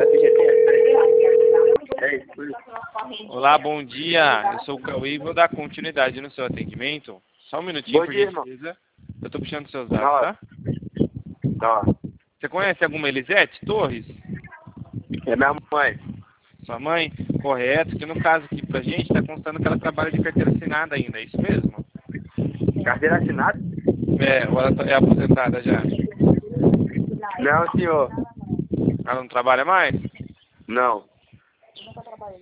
Olá, bom dia. Eu sou o Cauê e vou dar continuidade no seu atendimento. Só um minutinho, Bom por dia, gentileza. Eu tô puxando seus dados, tá? Tá. Você conhece alguma Elisete Torres? É minha mãe. Sua mãe? Correto. Que no caso aqui pra gente tá constando que ela trabalha de carteira assinada ainda, é isso mesmo? Carteira assinada? É, ou ela é aposentada já? Não, senhor. Ela não trabalha mais? Não.